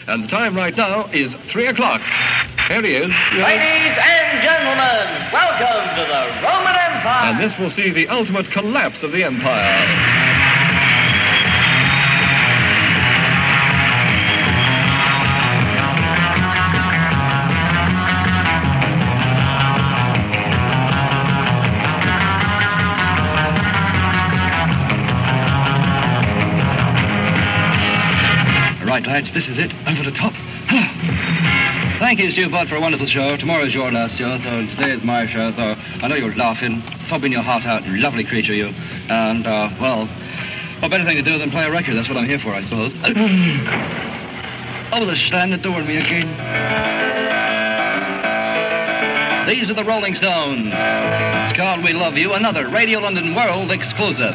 And the time right now is 3 o'clock. Here he is. Ladies and gentlemen, welcome to the Roman Empire. And this will see the ultimate collapse of the empire. Right, lads, this is it. Over the top. Thank you, Stu Budd, for a wonderful show. Tomorrow's your last show, so today is my show. So I know you're laughing, sobbing your heart out. Lovely creature, you. And, well, what better thing to do than play a record? That's what I'm here for, I suppose. Oh, they're slamming the door on me again. These are the Rolling Stones. It's called We Love You, another Radio London World exclusive.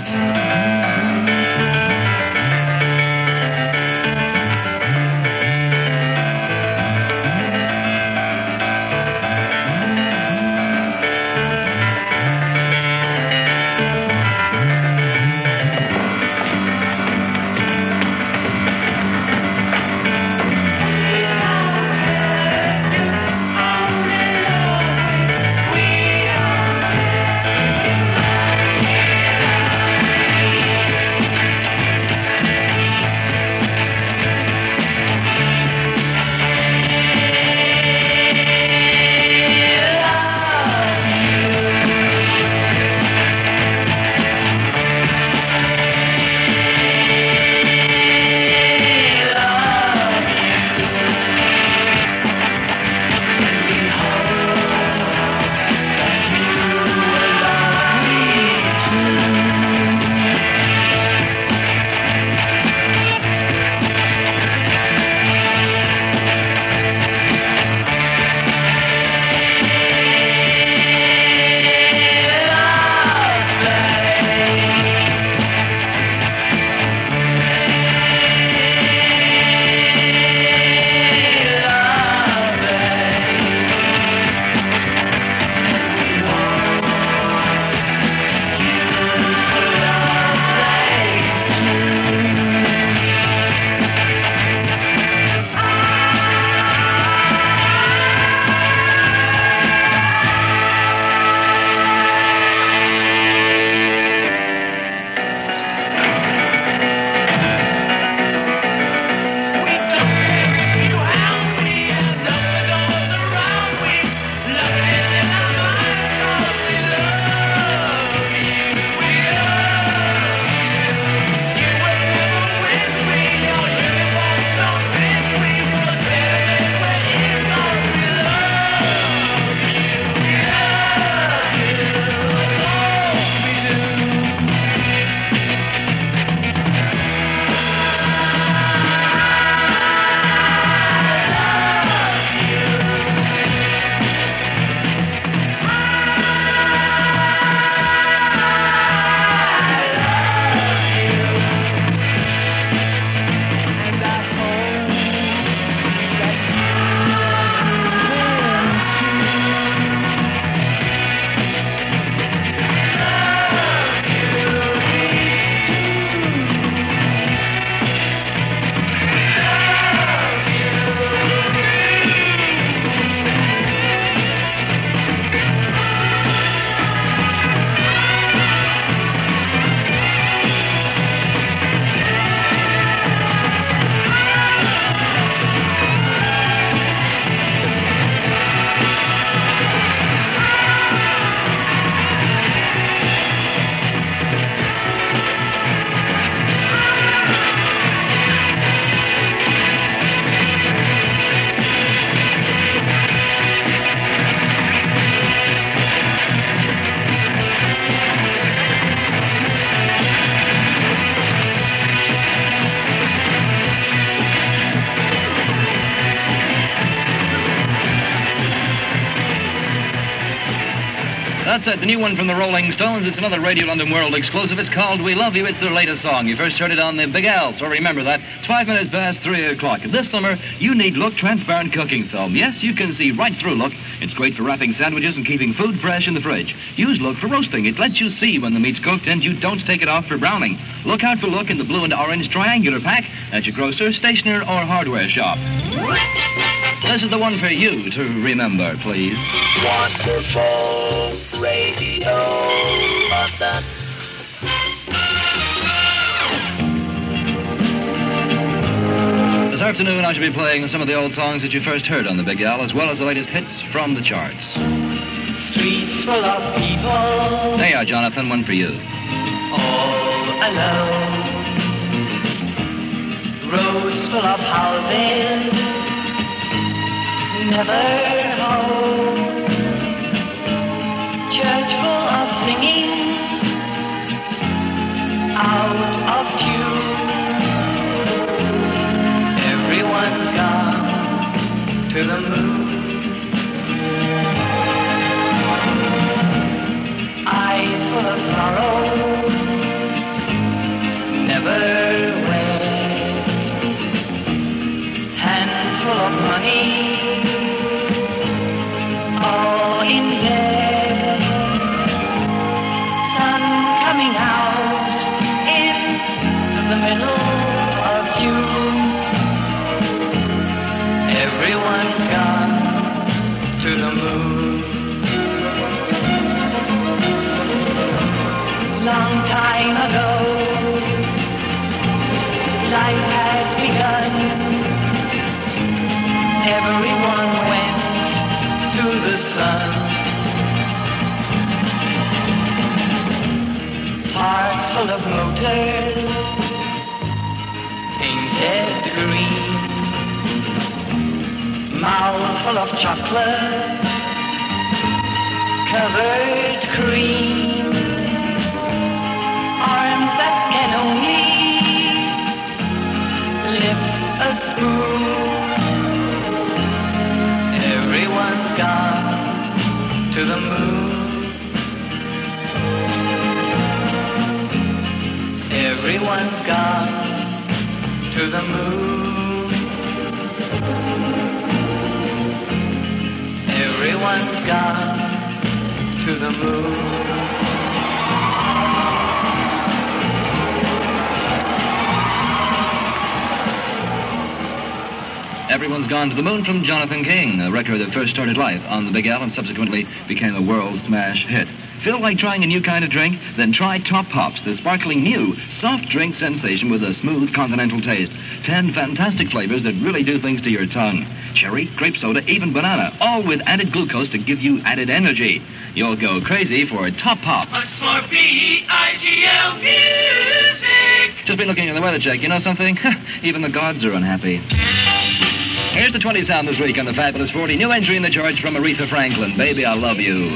That's it, the new one from the Rolling Stones. It's another Radio London World exclusive. It's called We Love You. It's their latest song. You first heard it on the Big Al, so remember that. It's 5 minutes past 3 o'clock. This summer, you need Look transparent cooking film. Yes, you can see right through Look. It's great for wrapping sandwiches and keeping food fresh in the fridge. Use Look for roasting. It lets you see when the meat's cooked and you don't take it off for browning. Look out for Look in the blue and orange triangular pack at your grocer, stationer, or hardware shop. This is the one for you to remember, please. Wonderful Radio London. This afternoon, I shall be playing some of the old songs that you first heard on the Big Al, as well as the latest hits from the charts. Streets full of people, There you are, Jonathan, one for you. all alone. Roads full of houses, never home. Church full of singing, out of tune. Everyone's gone to the moon. Eyes full of sorrow, never wet. Hands full of money, all in debt. Sun coming out in the middle of June. Everyone's gone to the moon. Long time ago, life has begun. Everyone went to the sun. Hearts full of motors, painted green. Mouths full of chocolate, covered cream. Arms that can only lift a spoon. Everyone's gone to the moon. Everyone's gone to the moon. Everyone's gone to the moon. Everyone's Gone to the Moon from Jonathan King, a record that first started life on the Big Al and subsequently became a world smash hit. Feel like trying a new kind of drink? Then try Top Pops, the sparkling new soft drink sensation with a smooth continental taste. 10 fantastic flavors that really do things to your tongue. Cherry, grape soda, even banana, all with added glucose to give you added energy. You'll go crazy for Top Pops. SRPIGL music. Just been looking at the weather check. You know something? Even the gods are unhappy. Here's the 20 sound this week on the Fabulous 40. New entry in the charts from Aretha Franklin. Baby, I love you.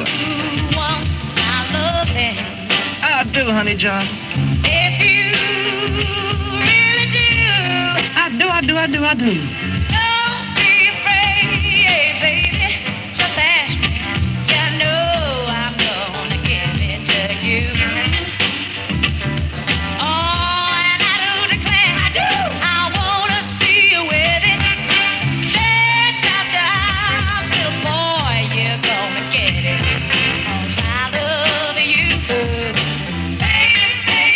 I do, honey John. If you really do, I do. don't be afraid, baby. Just ask me. You know I'm gonna give it to you. Oh, and I do declare, I wanna see you with it. Stretch out your arms, little boy, you're gonna get it. 'Cause I love you.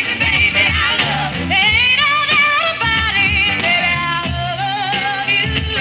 Baby, I love you. Ain't no doubt about it, baby, I love you.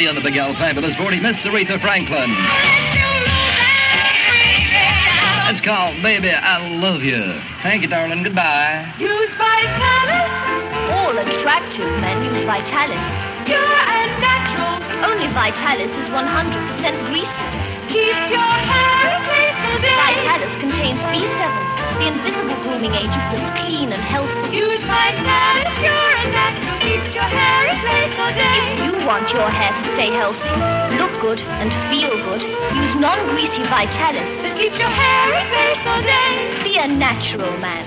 already on the Big Al Fabulous 40, Miss Aretha Franklin. It's called Baby, I Love You. Thank you, darling. Goodbye. Use Vitalis. All attractive men use Vitalis. Pure and natural. Only Vitalis is 100% greaseless. Keeps your hair in place all day. Vitalis contains B7, the invisible grooming agent that's clean and healthy. Use Vitalis. Pure and natural. Keeps your hair in place all day. If you want your hair to stay healthy, look good, and feel good, use non-greasy Vitalis. That keeps your hair in place all day. Be a natural man.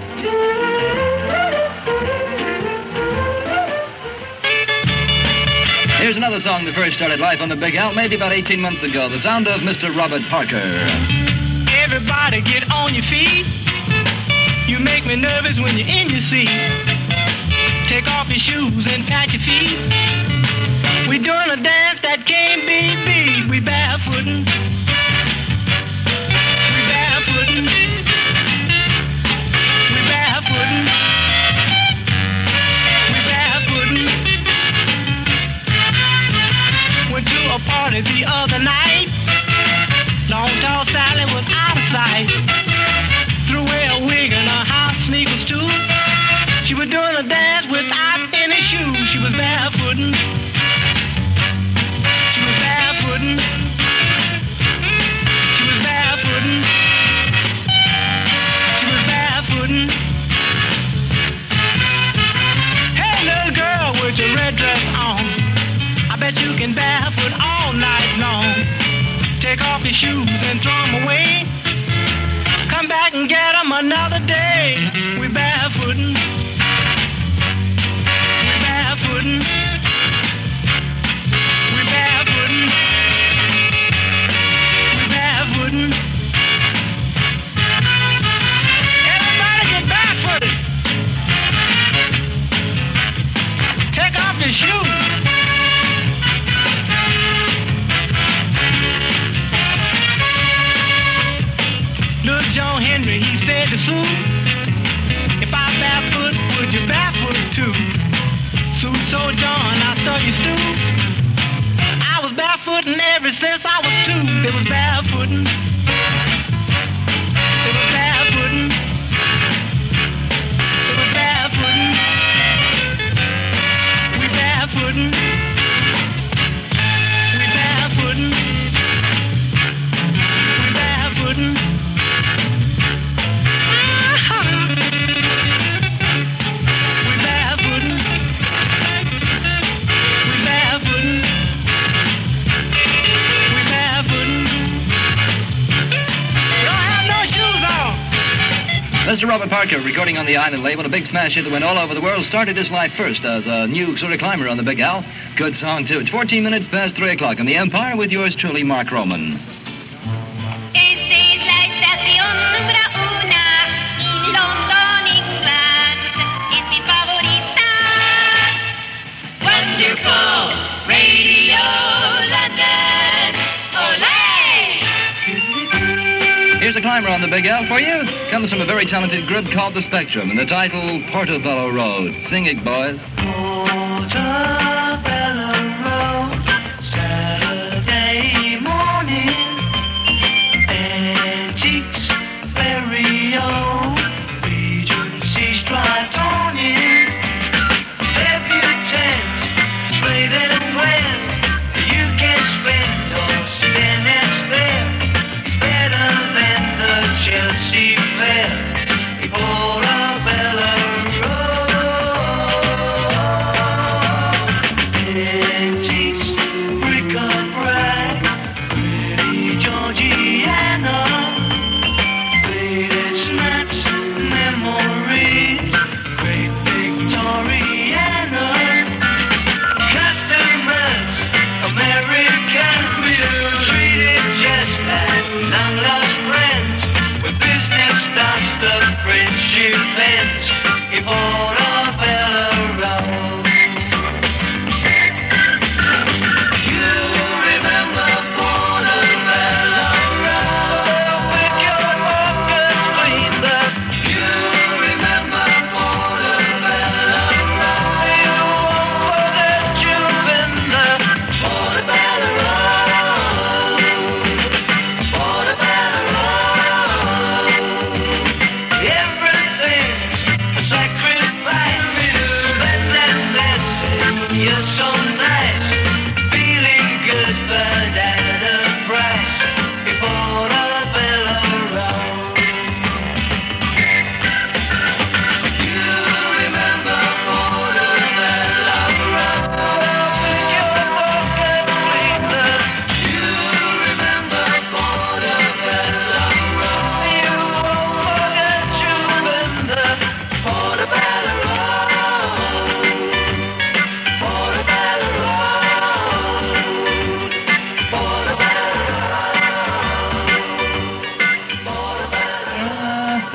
Here's another song that first started life on the Big Al maybe about 18 months ago. The sound of Mr. Robert Parker. Everybody get on your feet. You make me nervous when you're in your seat. Take off your shoes and pat your feet. We're doing a dance that can't be beat. We barefootin'. We barefootin'. We barefootin'. We barefootin'. Went to a party the other night. Long tall Sally was out of sight. Threw away a wig and her house sneakers too. She was doing a dance without any shoes. She was barefootin'. She was barefootin'. She was barefootin'. She was barefootin'. Hey, little girl with your red dress on, I bet you can barefoot all night long. Take off your shoes and throw them away. Come back and get them another day. We barefootin'. We barefootin'. We barefootin'. We barefootin'. Everybody get barefooted. Take off your shoes. Little John Henry, he said to Sue, if I barefoot, would you barefoot too? Sue told John, I study stew. I was barefooting ever since I was 2. They was barefooting. They was barefooting. They was barefooting. We barefooting. We barefooting. We barefooting. Mr. Robert Parker, recording on the Island label, a big smash hit that went all over the world, started his life first as a new sort of climber on the Big Al. Good song, too. It's 14 minutes past 3 o'clock on the Empire with yours truly, Mark Roman. Esta es la estación número 1 en London, England. Es mi favorita. Wonderful Radio London. Olé! Here's a climber on the Big Al for you. Comes from a very talented group called The Spectrum, and the title, Portobello Road. Sing it, boys. Portobello Road, Saturday morning, antiques, very old, Regency striped awning, debutants, straight and well, you can spend or spend and spare, it's better than the Chelsea Fair, Portobello antiques, bric-a-brac, pretty Georgiana, faded snaps, memories, great Victoriana, customers, American, we're treated just like long-lost friends, when business starts, the friendship ends, in Portobello Road.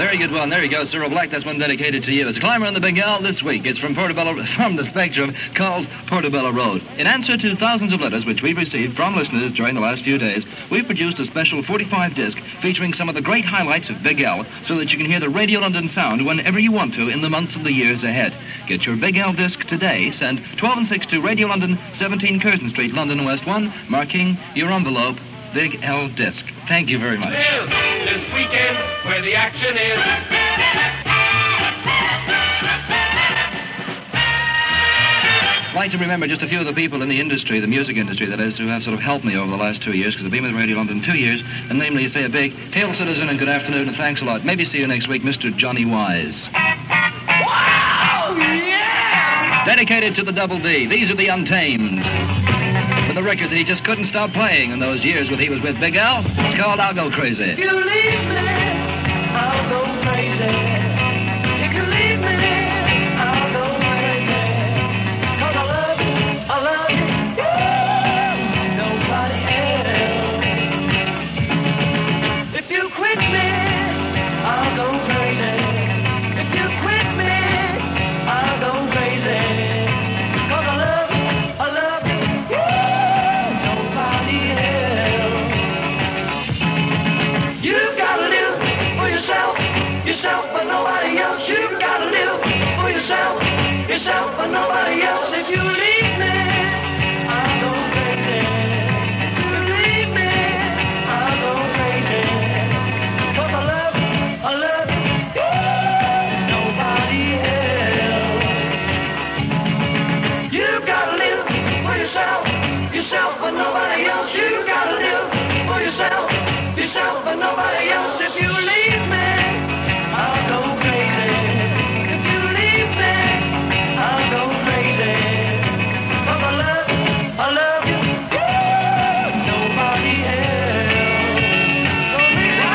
very good one. There you go, Cyril Black. That's one dedicated to you. It's a climber on the Big L this week. It's from the Spectrum, called Portobello Road. In answer to thousands of letters which we've received from listeners during the last few days, we've produced a special 45 disc featuring some of the great highlights of Big L so that you can hear the Radio London sound whenever you want to in the months and the years ahead. Get your Big L disc today. Send 12 and 6 to Radio London, 17 Curzon Street, London West 1, marking your envelope Big L disc. Thank you very much. Live this weekend where the action is. I'd like to remember just a few of the people in the industry, the music industry, that is, who have sort of helped me over the last 2 years, because I've been with Radio London 2 years, and namely, say a big hail, citizen, and good afternoon, and thanks a lot. Maybe see you next week, Mr. Johnny Wise. Wow! Yeah! Dedicated to the Double D. These are the Untamed. With a record that he just couldn't stop playing in those years when he was with Big Al. It's called I'll Go Crazy. If you leave me, I'll go crazy. If you leave me, I'll go crazy. 'Cause I love you, nobody else. If you quit me, I'll go crazy. If you quit me, I'll go crazy. 'Cause I love you, nobody else. You've gotta live for yourself, but nobody else. You've gotta live for yourself, but nobody else. If you leave me, I'll go crazy. If you leave me, I'll go crazy. 'Cause I love you, nobody else. You've gotta live for yourself, but nobody else. You've gotta live for yourself, but nobody else. If you leave me, I'll go crazy. If you leave me, I'll go crazy. 'Cause I love you, nobody else. Don't leave me.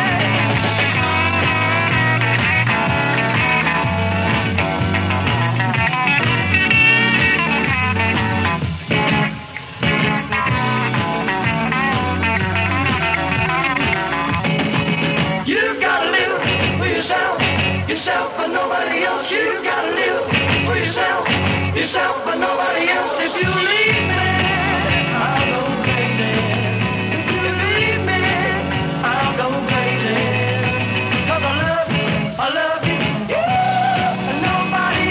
You've gotta live for yourself, but nobody else. You've gotta live for yourself, but nobody else. If you leave me, I'll go crazy. If you leave me, I'll go crazy. 'Cause I love you, and nobody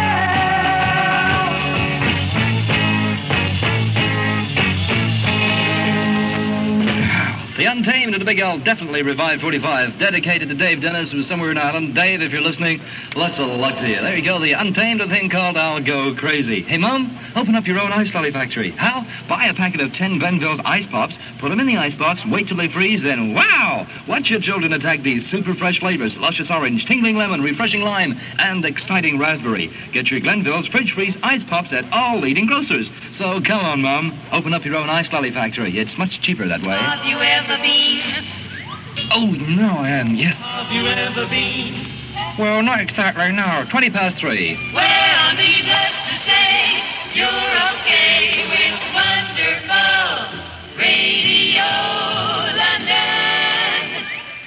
else. The Untamed of the Big L definitely revived 45. Dedicated to Dave Dennis, who's somewhere in Ireland. Dave, if you're listening, lots of luck to you. There you go, the Untamed, a thing called I'll Go Crazy. Hey, Mum, open up your own ice lolly factory. How? Buy a packet of 10 Glenville's ice pops, put them in the icebox, wait till they freeze, then wow! Watch your children attack these super fresh flavors: luscious orange, tingling lemon, refreshing lime, and exciting raspberry. Get your Glenville's fridge-freeze ice pops at all leading grocers. So come on, Mum, open up your own ice lolly factory. It's much cheaper that way. Have you ever been? Oh, no, I am, yes. Have you ever been? Well, not exactly, no. 3:20. Well, needless to say, you're okay with wonderful Radio London.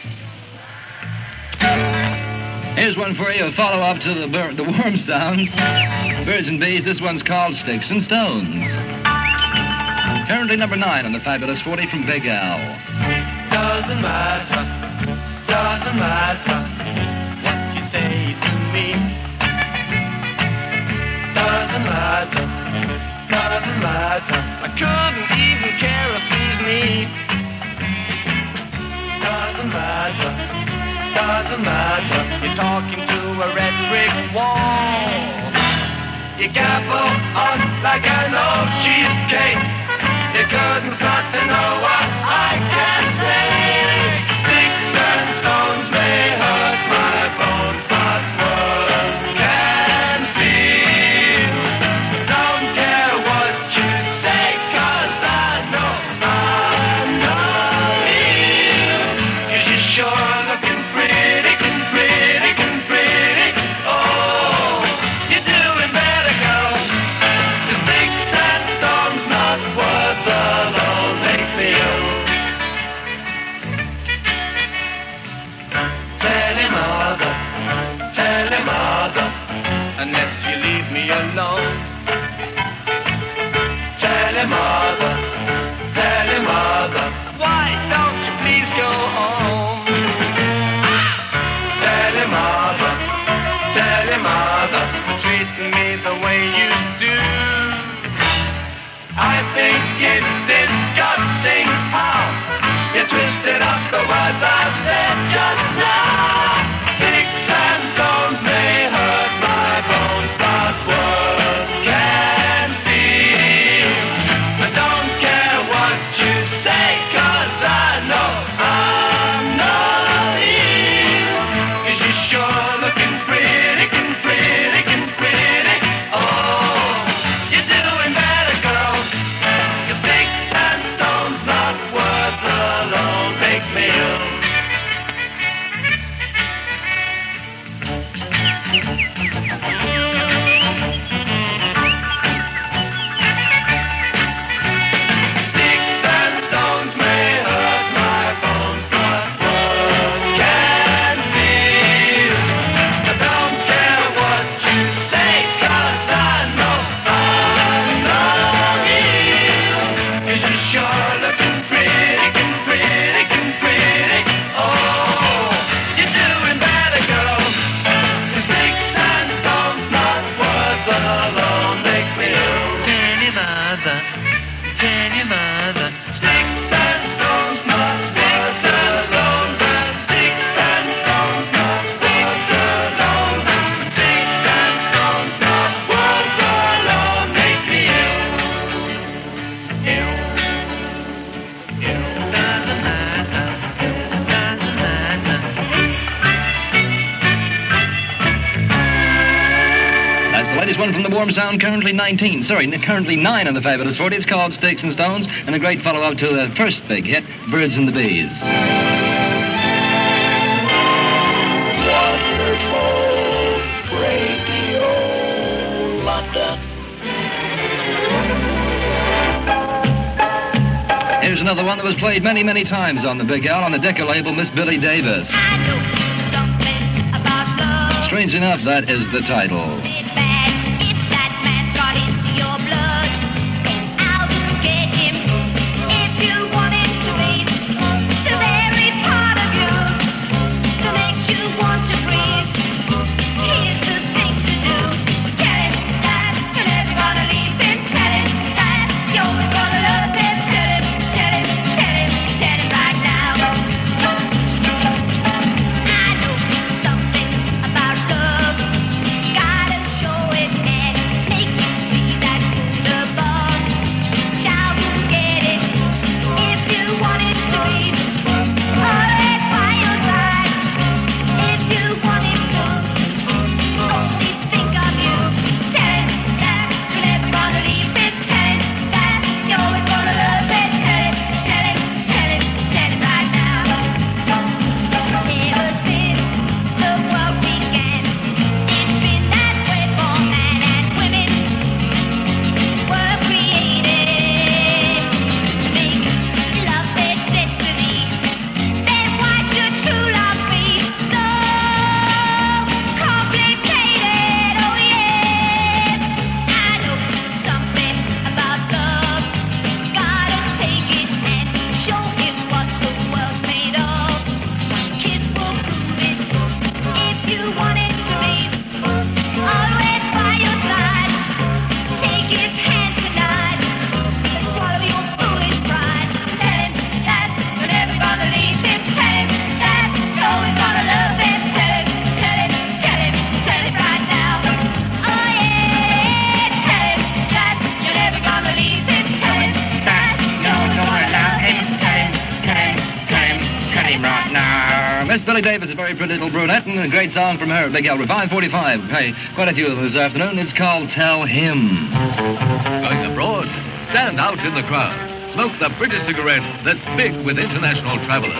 Here's one for you, a follow-up to the Worm Sounds. Birds and Bees, this one's called Sticks and Stones. Currently number 9 on the Fabulous 40 from Big Al. Doesn't matter what you say to me. Doesn't matter. I couldn't even care if it's me. Doesn't matter. You're talking to a red brick wall. You gabble on like an old cheesecake. You couldn't start to know what I can say. Sticks and stones may hurt my bones, but words can feel. Don't care what you say, 'cause I know you. 'Cause you're sure looking pretty. Oh, you're doing better, girl. 'Cause sticks and stones, not words alone, they feel. alone. Tell him, mother, why don't you please go home? Tell him, mother, for treating me the way you do. I think it's disgusting how you twisted up the words I've said just now. Sticks and stones may hurt my bones, but words can feel. I don't care what you say, 'cause I know I'm not here. 'Cause you're sure looking pretty. Oh, you're doing better, girl. 'Cause sticks and stones, not words alone, make me ill. Sticks and stones may hurt my bones, but words can feel. I don't care what you say, 'cause I know I'm not here. 'Cause you're sure looking pretty. Oh, you're doing better, girl. 'Cause sticks and stones, not words alone, make me ill. Tell your mother. Sticks and stones, not words alone. Sticks and stones, not words alone. Sticks and stones, not words alone, make me ill. That's the latest one from the Warm Sound, currently 9 on the Fabulous 40. It's called Sticks and Stones, and a great follow-up to the first big hit, Birds and the Bees. Wonderful Radio London. Here's another one that was played many, many times on the Big Al, on the Decca label, Miss Billy Davis. I know something about love. Strange enough, that is the title. It's bad if that man's got into your blood. And I'll get him if you want him to be the very part of you that makes you want to breathe. Here's the thing to do. Tell him that you're never gonna leave him. Tell him that you're always gonna love him. Tell him right now. I know something about love. Gotta show it and make it see that good above. Child will get it if you want it to be always by your side. If you want it to only think of you. Tell him that you're never gonna leave him. Tell him that you're always gonna love him. Tell him right now. Ever since the world began, it's been that way for man and women were created to make love their destiny. Then why should true love be so complicated? Oh yes, I know something about love. Gotta take it and show him what the world's made of. Kids will prove it if you want it to be always by your side. Take his hand tonight and swallow your foolish pride. Tell him that you're never gonna leave him. Tell him that you're always gonna love him. Tell him right now. Oh yeah, tell him that you're never gonna leave him. Tell him that you're always gonna love him. Tell him right now. Miss Billy Davis, a very pretty little brunette, and a great song from her, Big Al, 545. Hey, quite a few of them this afternoon. It's called Tell Him. Going abroad? Stand out in the crowd. Smoke the British cigarette that's big with international travelers.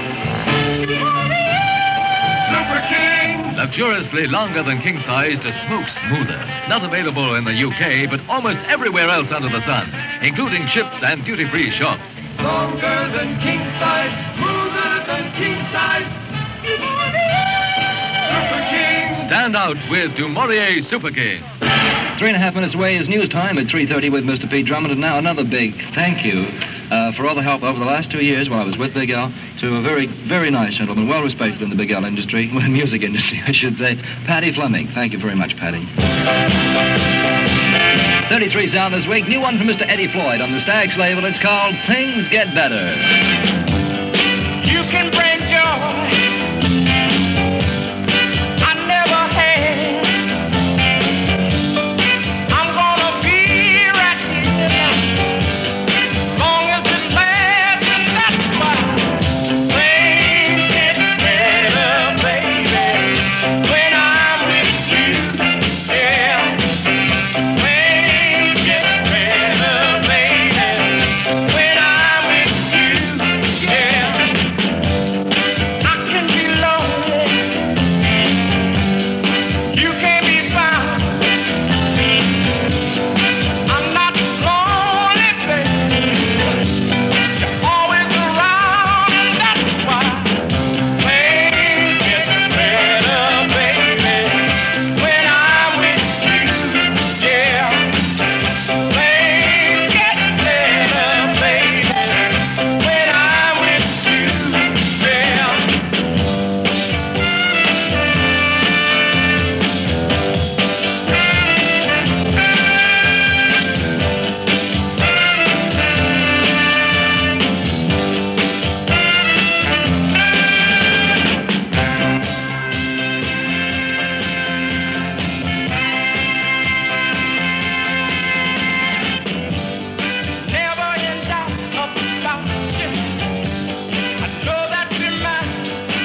Super King! Luxuriously longer than king size to smoke smoother. Not available in the UK, but almost everywhere else under the sun, including ships and duty-free shops. Longer than king size, smoother than king size. Super King! Stand out with Du Maurier Super King. 3.5 minutes away is news time at 3:30 with Mr. Pete Drummond. And now another big thank you for all the help over the last 2 years while I was with Big L to a very, very nice gentleman, well respected in the Big L industry, well, music industry, I should say, Paddy Fleming. Thank you very much, Paddy. 33 sound this week. New one from Mr. Eddie Floyd on the Stax label. It's called Things Get Better. You can bring joy I never had. I'm gonna be right here long as it lasts, and that's why things get better, baby, when I'm with you. Yeah, things get better, baby, when I'm with you. Yeah. I can be lonely. You can't be found. I'm not lonely, baby. You're always around, and that's why things get better, baby, when I'm with you. Yeah, things get better, baby, when I'm with you. Yeah. Never in doubt about you. I know that you're mine.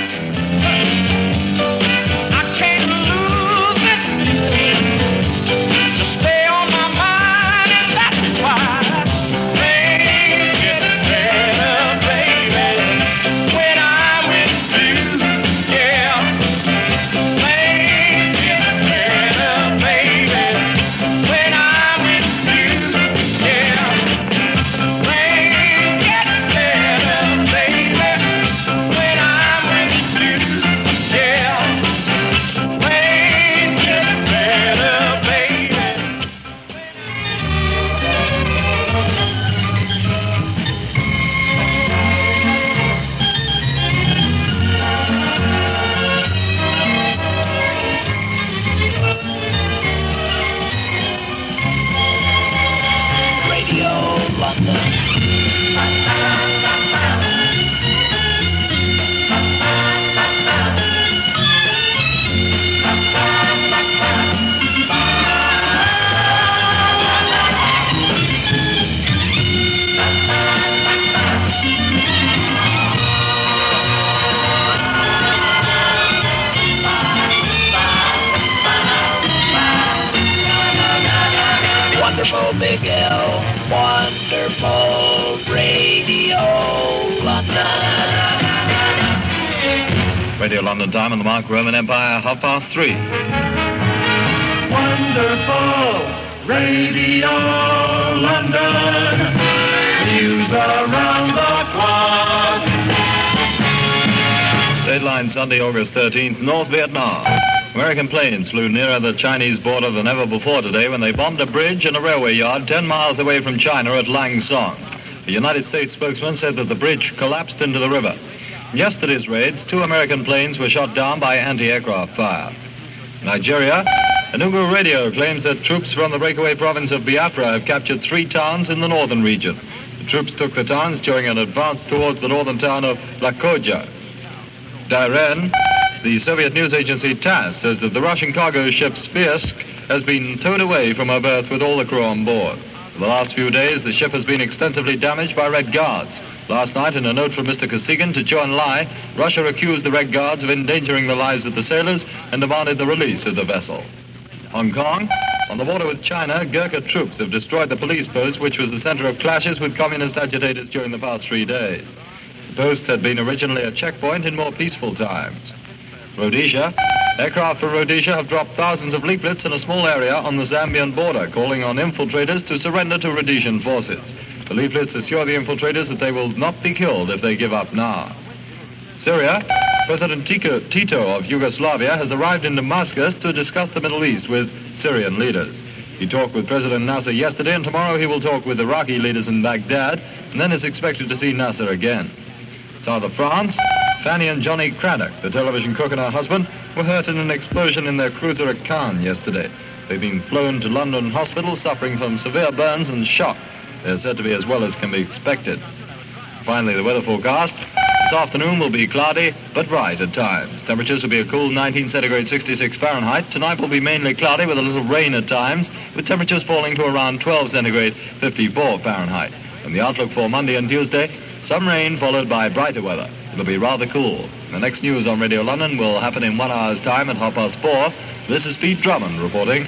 I can't lose it. You stay on my mind, and that's why things get better, baby, when I'm with you. Yeah, things get better, baby, when I'm with you. Yeah. Things get better, baby, when I'm with you. Yeah, things get better, baby. Radio London. Wonderful Big L, wonderful Radio London. Radio London time on the Mark Roman Empire, 3:30. Wonderful Radio London. News around the clock. Deadline Sunday, August 13th, North Vietnam. American planes flew nearer the Chinese border than ever before today when they bombed a bridge and a railway yard 10 miles away from China at Lang Son. A United States spokesman said that the bridge collapsed into the river. In yesterday's raids, 2 American planes were shot down by anti-aircraft fire. Nigeria, Enugu Radio claims that troops from the breakaway province of Biafra have captured 3 towns in the northern region. The troops took the towns during an advance towards the northern town of Lakoja. Dairen, the Soviet news agency TASS, says that the Russian cargo ship Spirsk has been towed away from her berth with all the crew on board. For the last few days, the ship has been extensively damaged by Red Guards. Last night, in a note from Mr. Kosygin to Zhou Enlai, Russia accused the Red Guards of endangering the lives of the sailors and demanded the release of the vessel. Hong Kong, on the border with China, Gurkha troops have destroyed the police post, which was the center of clashes with communist agitators during the past 3 days. The post had been originally a checkpoint in more peaceful times. Rhodesia, aircraft from Rhodesia have dropped thousands of leaflets in a small area on the Zambian border, calling on infiltrators to surrender to Rhodesian forces. The leaflets assure the infiltrators that they will not be killed if they give up now. Syria, President Tito of Yugoslavia has arrived in Damascus to discuss the Middle East with Syrian leaders. He talked with President Nasser yesterday, and tomorrow he will talk with Iraqi leaders in Baghdad, and then is expected to see Nasser again. South of France, Fanny and Johnny Craddock, the television cook and her husband, were hurt in an explosion in their cruiser at Cannes yesterday. They've been flown to London hospital suffering from severe burns and shock. They're said to be as well as can be expected. Finally, the weather forecast. This afternoon will be cloudy, but bright at times. Temperatures will be a cool 19 centigrade 66 Fahrenheit. Tonight will be mainly cloudy with a little rain at times, with temperatures falling to around 12 centigrade 54 Fahrenheit. And the outlook for Monday and Tuesday, some rain followed by brighter weather. It'll be rather cool. The next news on Radio London will happen in 1 hour's time at 4:30. This is Pete Drummond reporting.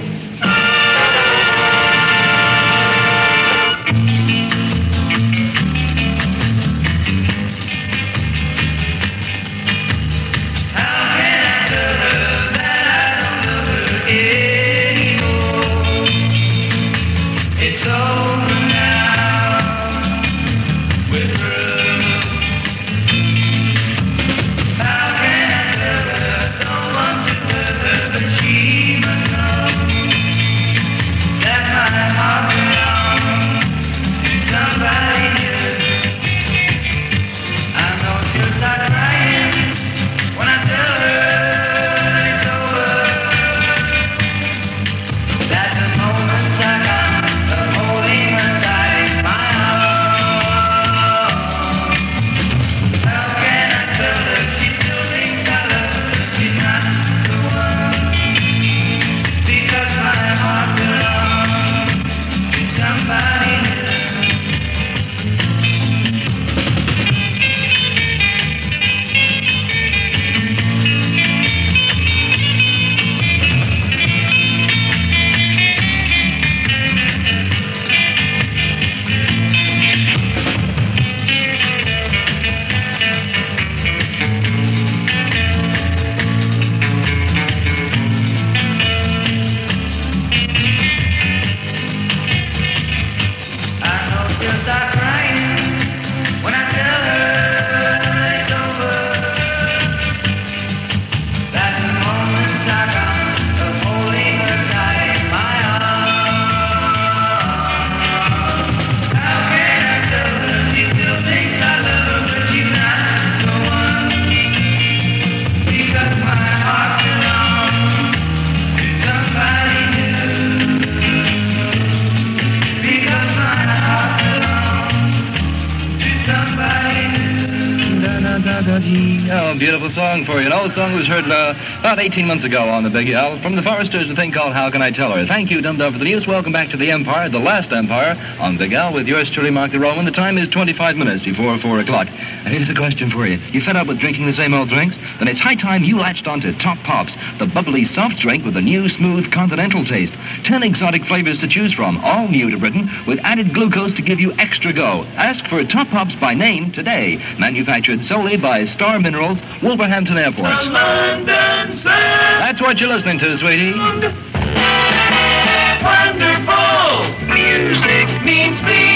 Oh, beautiful song for you. An old song was heard about 18 months ago on the Big L from the Foresters, a thing called How Can I Tell Her. Thank you, Dum Dum, for the news. Welcome back to the Empire, the last Empire, on Big L with yours truly, Mark the Roman. The time is 25 minutes before 4 o'clock. And here's a question for you. You fed up with drinking the same old drinks? Then it's high time you latched onto Top Pops, the bubbly soft drink with a new, smooth, continental taste. 10 exotic flavors to choose from, all new to Britain, with added glucose to give you extra go. Ask for Top Pops by name today. Manufactured solely by Star Minerals, Wolverhampton Airport. That's what you're listening to, sweetie. Wonderful music means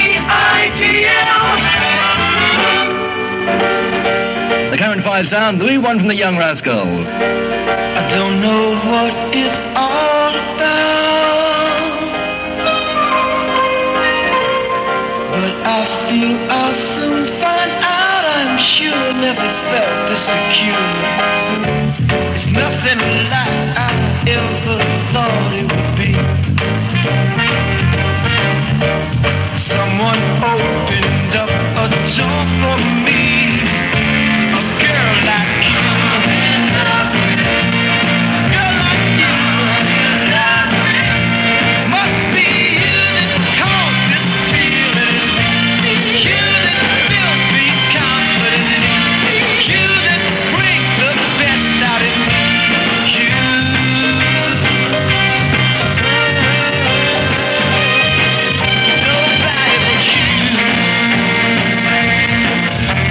VITL. The current 5 sound, the new one from the Young Rascals. I don't know what it's all about, but I feel I'll soon find out. I'm sure never felt this secure. It's nothing like I ever thought it would be. Someone opened up a door for me. A girl like you. Girl like you. Must be you that caused this feeling. You that fills me confident. You that brings the best out of me. Nobody but you.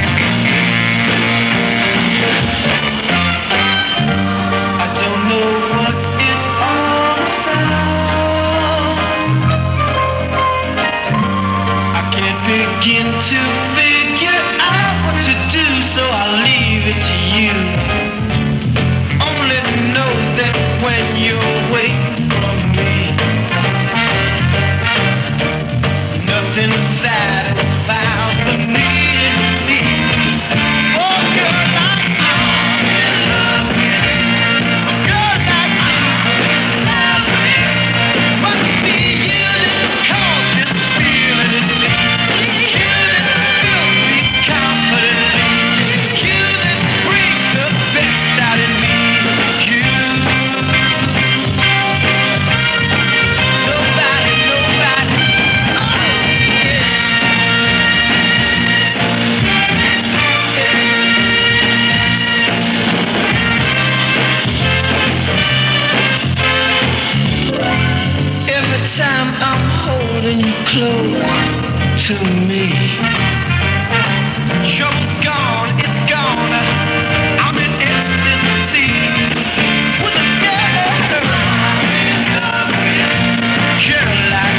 to me. Trouble's gone, it's gone. I'm in ecstasy. With a girl like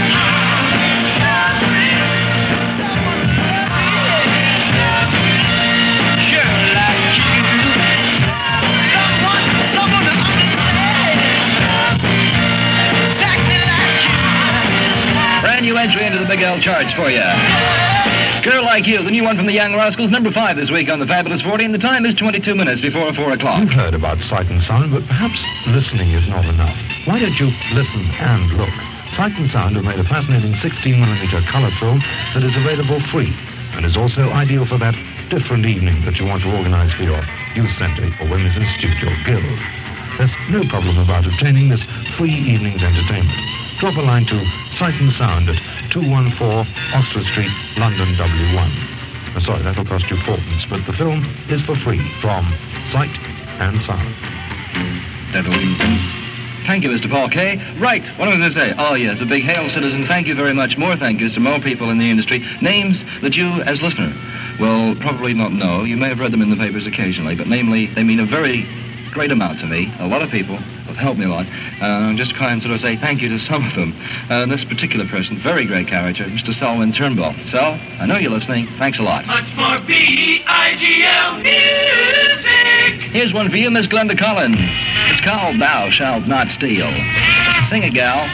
New entry into the Big L charts for you. Girl Like You, the new one from the Young Rascals, number 5 this week on the Fabulous 40, and the time is 22 minutes before 4 o'clock. You've heard about Sight and Sound, but perhaps listening is not enough. Why don't you listen and look? Sight and Sound have made a fascinating 16mm color film that is available free and is also ideal for that different evening that you want to organize for your youth center or women's institute or guild. There's no problem about obtaining this free evening's entertainment. Drop a line to Sight and Sound at 214 Oxford Street, London, W1. Sorry, that'll cost you fourpence, but the film is for free from Sight and Sound. Thank you, Mr. Paul Kay. Right, what am I going to say? Oh, yes, a big hail, citizen. Thank you very much. More thank yous to more people in the industry. Names that you, as listener, will probably not know. You may have read them in the papers occasionally, but namely, they mean a very great amount to me. A lot of people have helped me a lot. Just try and sort of say thank you to some of them. This particular person, very great character, Mr. Selwyn Turnbull. Sel, I know you're listening. Thanks a lot. Much more B-I-G-L music. Here's one for you, Miss Glenda Collins. It's called Thou Shalt Not Steal. Sing it, gal.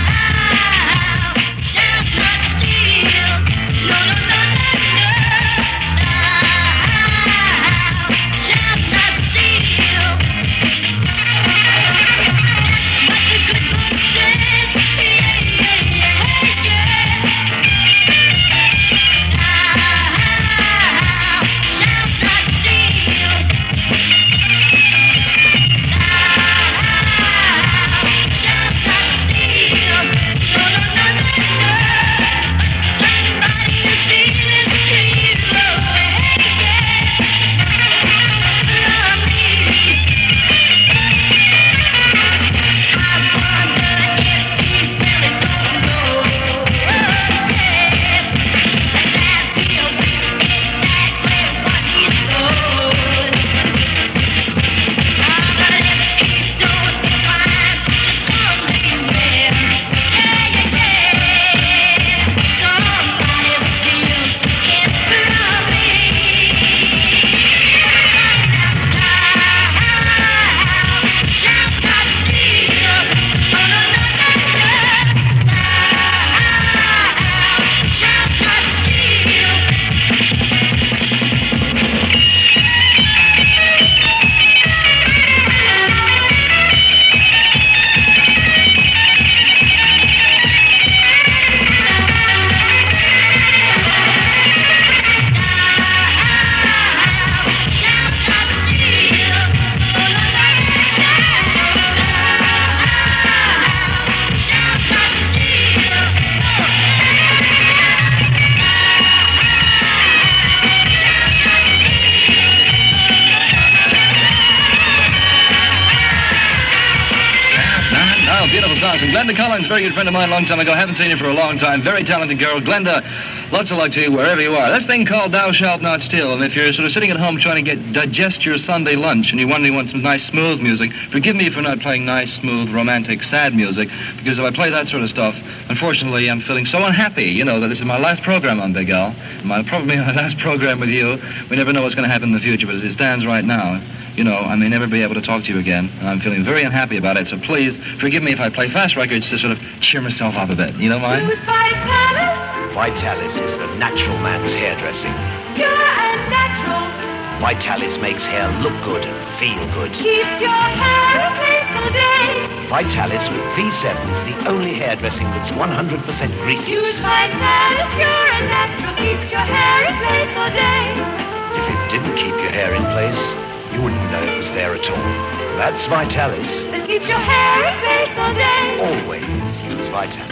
From Glenda Collins, very good friend of mine a long time ago. Haven't seen her for a long time. Very talented girl. Glenda, lots of luck to you wherever you are. This thing called Thou Shalt Not Steal. And if you're sort of sitting at home trying to digest your Sunday lunch and you wonder you want some nice smooth music, forgive me for not playing nice, smooth, romantic, sad music, because if I play that sort of stuff, unfortunately, I'm feeling so unhappy, you know, that this is my last program on Big L. Probably my last program with you. We never know what's going to happen in the future, but as it stands right now, you know, I may never be able to talk to you again, and I'm feeling very unhappy about it, so please forgive me if I play fast records to sort of cheer myself up a bit. You don't mind? Who's Vitalis? Vitalis is the natural man's hairdressing. Pure and natural. Vitalis makes hair look good and feel good. Keeps your hair in place all day. Vitalis with V7 is the only hairdressing that's 100% greaseless. Use Vitalis Pure and Natural. Keeps your hair in place all day. If it didn't keep your hair in place, you wouldn't know it was there at all. That's Vitalis. That keeps your hair in place all day. Always use Vitalis.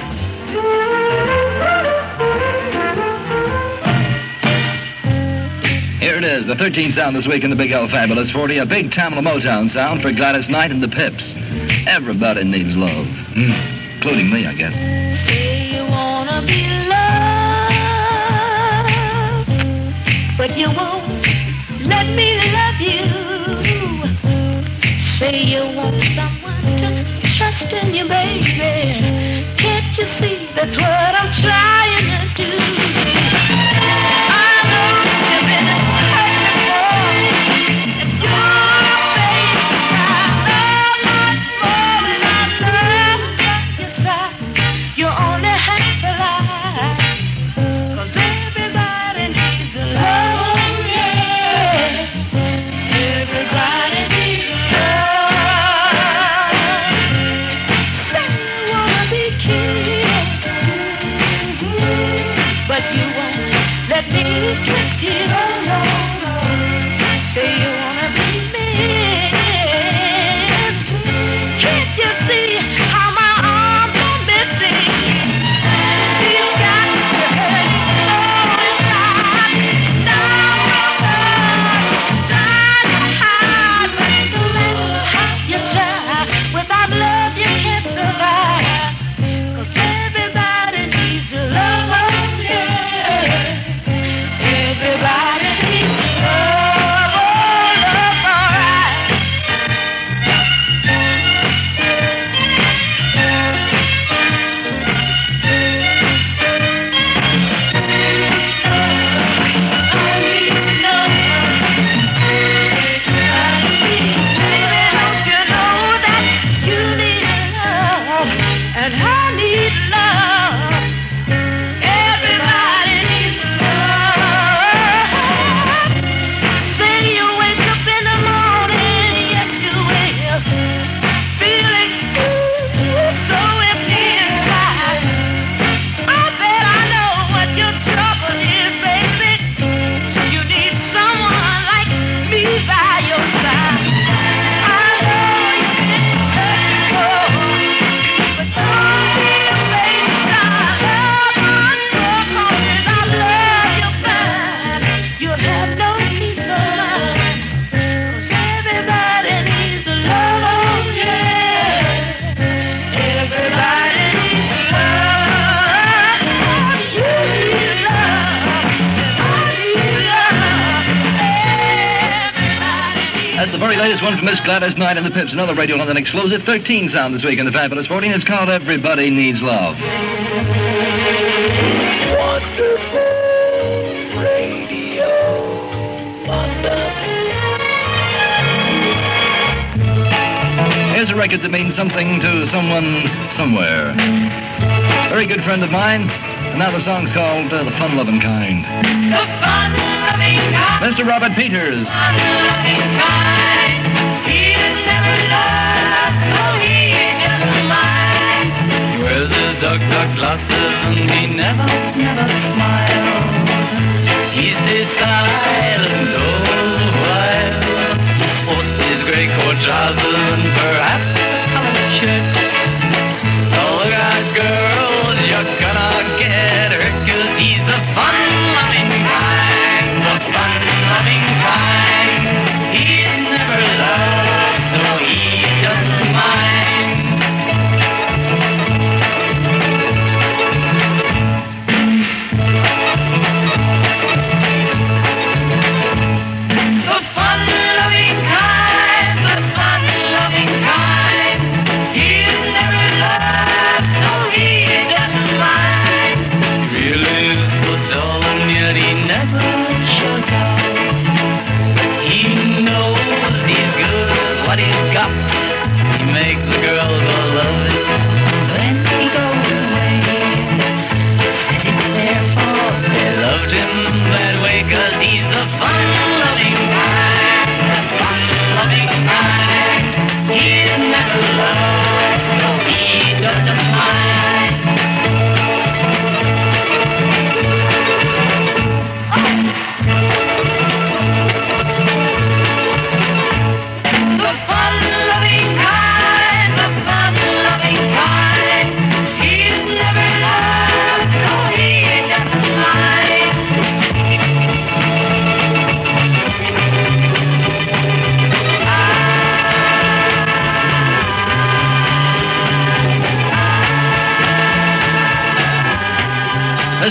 Here it is, the 13th sound this week in the Big L Fabulous 40, a big Tamla Motown sound for Gladys Knight and the Pips. Everybody needs love, including me, I guess. Say you wanna be loved. but you won't let me love you. Say you want someone to trust in you, baby. Can't you see that's what I'm trying to do? I know you've been hurt before, and you're facing my love much more than I love. Yes, you only have to lie, 'cause everybody needs a love, yeah. Everybody needs a love. Say you wanna be kissed, but you won't let me kiss you. Say you wanna be missed. Can't you see how my arms are missing? You've got to hurt inside. Now trying to hide, but no matter how you try, without love you can't survive. 'Cause everybody needs a love, yeah. Everybody needs a love, oh, love, alright. And I need love. Everybody needs love. Say you wake up in the morning, yes you will, feeling so empty inside. I bet I know what your trouble is, baby. You need someone like me by your side. I know you've been hurt before, but don't be afraid to try. Love much more, 'cause as I love you fine, you'll have no peace of mind. 'Cause everybody needs a love, yeah. Everybody needs love. You need love, and I need love. Everybody needs That's the very latest one from Miss Gladys Knight and the Pips. Another Radio London explosive 13 sound this week in the Fabulous 14. It's called Everybody Needs Love. Wonderful Radio London. Here's a record that means something to someone somewhere. Very good friend of mine. And now the song's called The Fun-Loving Kind. the fun-loving kind. Mr. Robert Peters. Fun-loving kind. He has never loved, so he doesn't mind. He wears his dark glasses and he never smiles. He stays silent all the while. He sports his grey coat trousers and perhaps a collared shirt. Oh, look out, girls, you're gonna get hurt 'cause he's the fun-loving kind. The fun-loving kind. He's never loved, so he doesn't mind. The fun-loving kind, the fun-loving kind. He's never loved, so he doesn't mind. Really is so dull and yet he never shows out. But he knows he's good at what he's got. He makes the girls all love it. Then he goes away. Says it's their fault they loved him that way 'cause he's the fun-loving kind. The fun-loving kind. He's never loved, so he doesn't mind. The fun-loving kind, the fun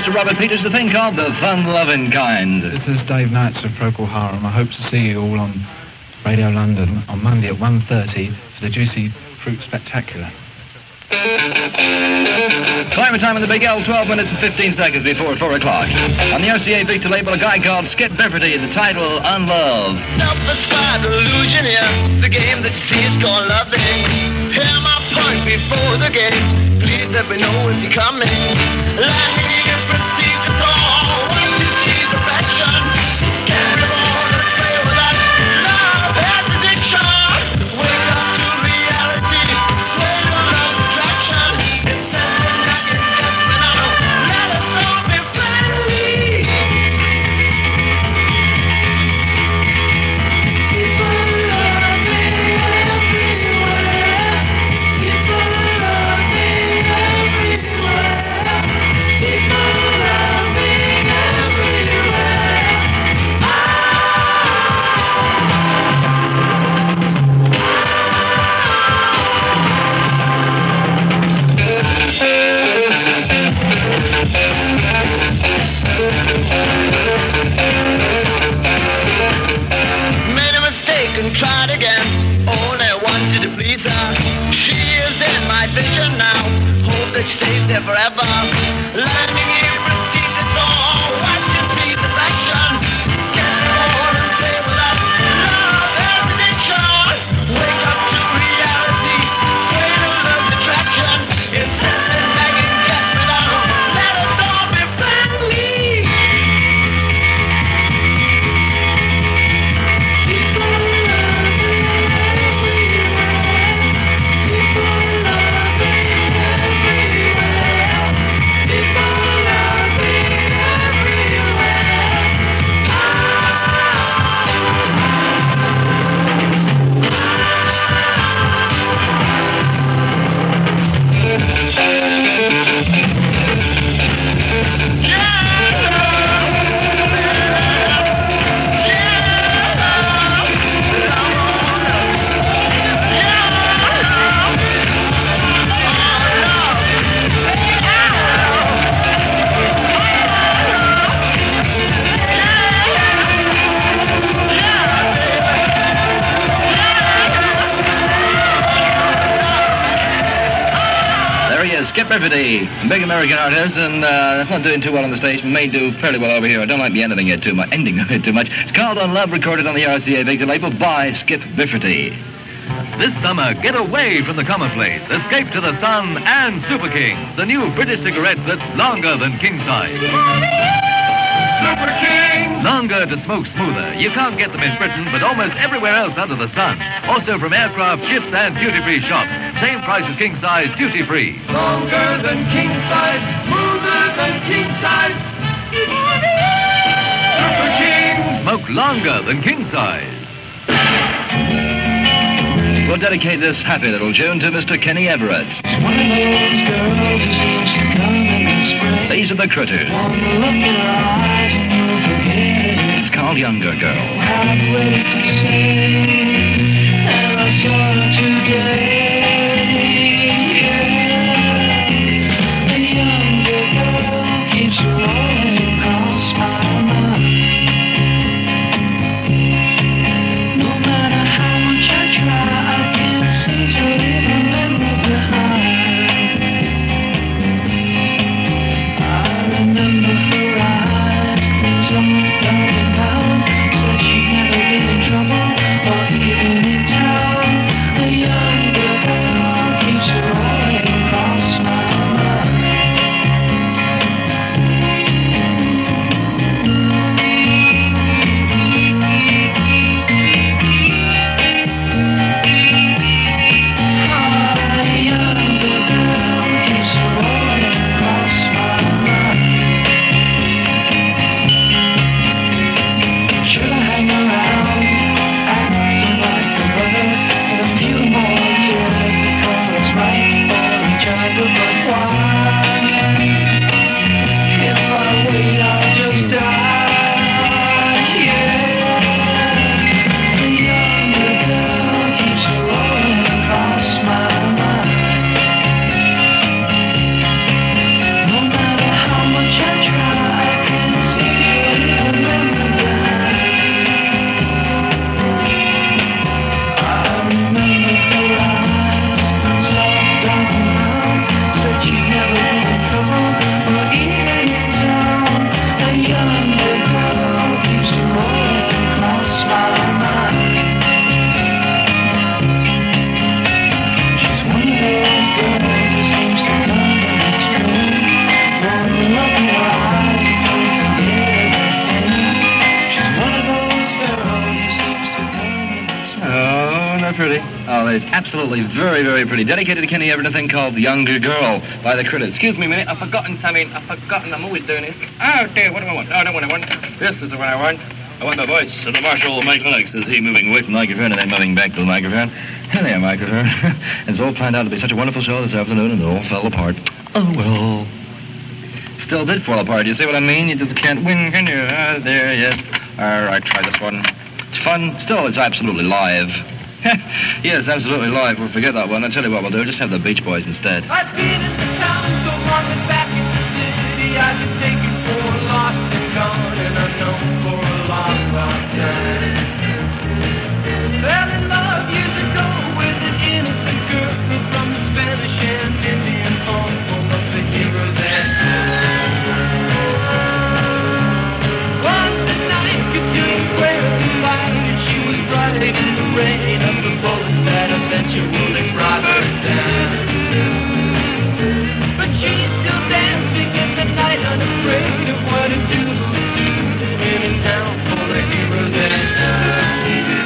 Mr. Robert Peters, the thing called The Fun-Loving Kind. This is Dave Knights of Procol Harum. I hope to see you all on Radio London on Monday at 1:30 for the Juicy Fruit Spectacular. Climate time in the Big L, 12 minutes and 15 seconds before 4 o'clock. On the RCA Victor label, a guy called Skip Bifferty, the title, Unloved. Self-ascribed illusion here. The game that you see is called loving. Hear my point before the game. Please let me know if you're coming. Let me proceed to call. What you see is affection. Can't live on and play without love has addiction. Wake up to reality. Sway your love attraction. It's something I can just without. Let us all be friendly. Made a mistake and tried again. Only wanted to please her. She is in my vision now. Hope that she stays there forever. Landing in prestige, it's all what you see is affection. Can't go on and play without love has addiction. Wake up to reality. Sway to love's attraction. It's something I can get without. Let us all be friendly. Skip Bifferty, big American artist, and that's not doing too well on the stage. May do fairly well over here. I don't like the ending it too much. It's called Unloved, recorded on the RCA Victor label by Skip Bifferty. This summer, get away from the commonplace. Escape to the sun and Super King, the new British cigarette that's longer than king size. Super King! Longer to smoke smoother. You can't get them in Britain, but almost everywhere else under the sun. Also from aircraft, ships, and duty-free shops. Same price as king size, duty-free. Longer than king size, smoother than king size. Super King! Smoke longer than king size. We'll dedicate this happy little tune to Mr. Kenny Everett. One of those girls who seems to come in the spring. These are the Critters. One look in her eyes and you'll forget it. It's called Younger Girl. I've waited to see, and I saw her today. The younger girl keeps rolling across my mind. No matter how much I try, I can't seem to leave a memory behind. I remember her eyes, someone down and out, said she'd never been in trouble. pretty? Oh, it's absolutely very, very pretty. Dedicated to Kenny Everett, a thing called Younger Girl by the Critters. Excuse me a minute, I've forgotten something. I'm always doing this. Oh, dear, what do I want? Oh, I don't want to want. This is the one I want. I want the voice of the Marshal Mike Lennox. Is he moving away from the microphone and then moving back to the microphone? Hello, microphone. It's all planned out to be such a wonderful show this afternoon, and it all fell apart. Oh, well. Still did fall apart. You see what I mean? You just can't win, can you? There, yes. All right, try this one. It's fun. Still, it's absolutely live. Yes, absolutely live. We'll forget that one. I'll tell you what we'll do. Just have the Beach Boys instead. I've been in the town so long and back in the city I've been taken for a lost and gone, and I'm known for a long, long time. Fell in love years ago with an innocent girl from the Spanish and Indian home full of the heroes and was the night continuing where the light, and she was right in the rain of the bullets that eventually brought her down. But she's still dancing in the night, unafraid of what it do in a town full of heroes and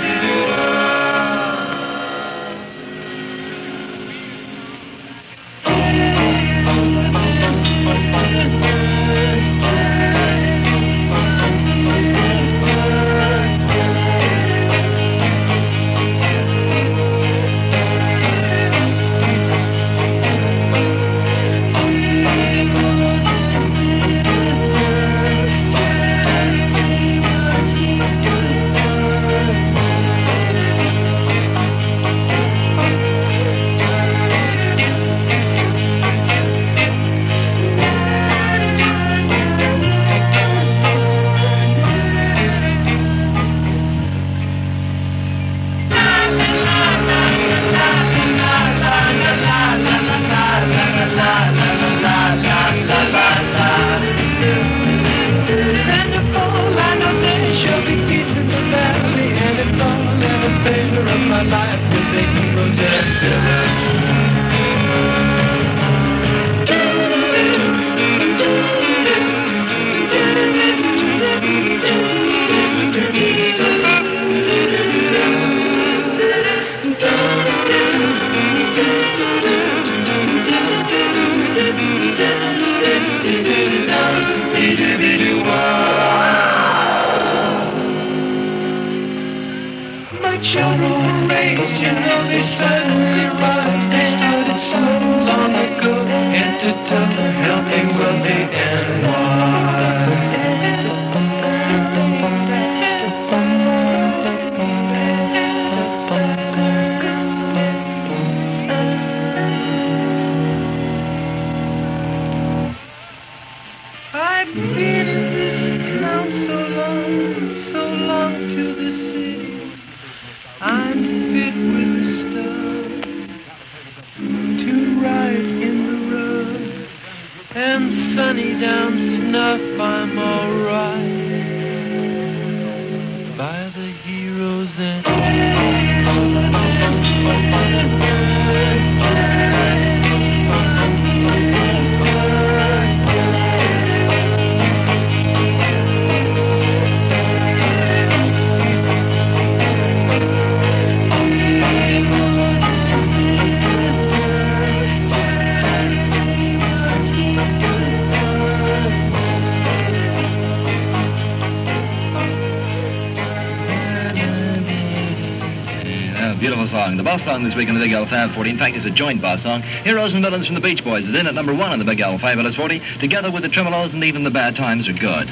The boss song this week on the Big L 540, in fact, it's a joint boss song. Heroes and Villains from the Beach Boys is in at number 1 on the Big L 540, together with the Tremolos and Even the Bad Times Are Good.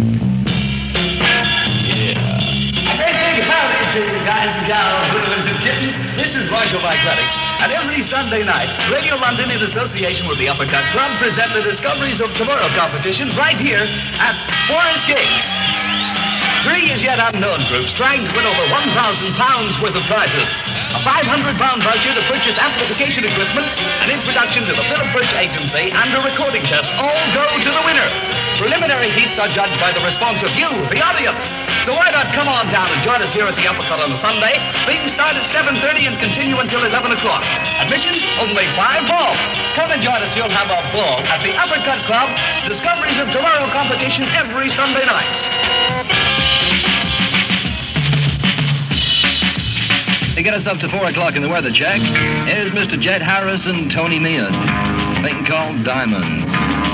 A great big howdy to you guys and gals, little and kittens. This is Marshall Athletics. And every Sunday night, Radio London, in association with the Uppercut Club, present the Discoveries of Tomorrow competition right here at Forest Gates. 3 as yet unknown groups trying to win over £1,000 worth of prizes. A £500 voucher to purchase amplification equipment, an introduction to the Philip Bridge Agency, and a recording test all go to the winner. Preliminary heats are judged by the response of you, the audience. So why not come on down and join us here at the Uppercut on a Sunday? Things start at 7:30 and continue until 11 o'clock. Admission, only £5 bob. Come and join us. You'll have a ball at the Uppercut Club. Discoveries of Tomorrow competition every Sunday night. To get us up to 4 o'clock in the weather check, here's Mr. Jed Harris and Tony Meehan. Thing called Diamonds.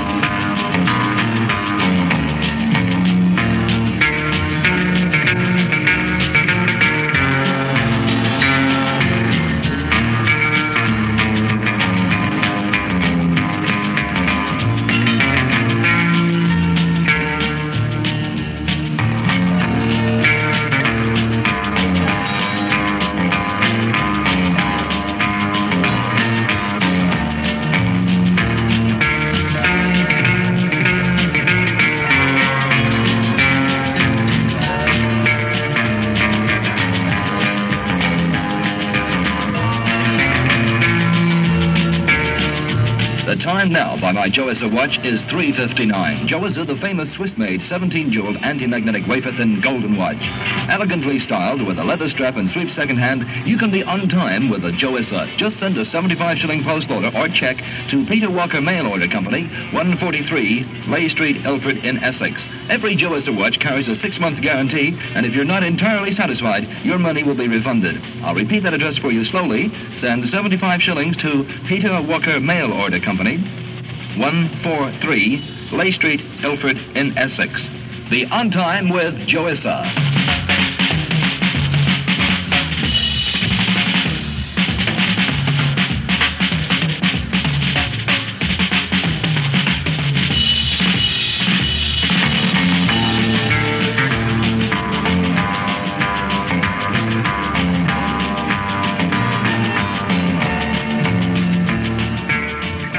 The time now by my Joessa watch is 3:59. Joessa, the famous Swiss-made 17-jeweled anti-magnetic wafer-thin golden watch. Elegantly styled with a leather strap and sweep second hand, you can be on time with a Joessa. Just send a 75-shilling post order or check to Peter Walker Mail Order Company, 143 Lay Street, Ilford in Essex. Every Joessa watch carries a 6-month guarantee, and if you're not entirely satisfied, your money will be refunded. I'll repeat that address for you slowly. Send 75 shillings to Peter Walker Mail Order Company, 143 Lay Street, Ilford in Essex. Be on time with Joessa.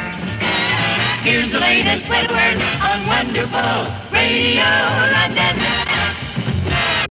Here's the latest weather word on Wonderful Radio London.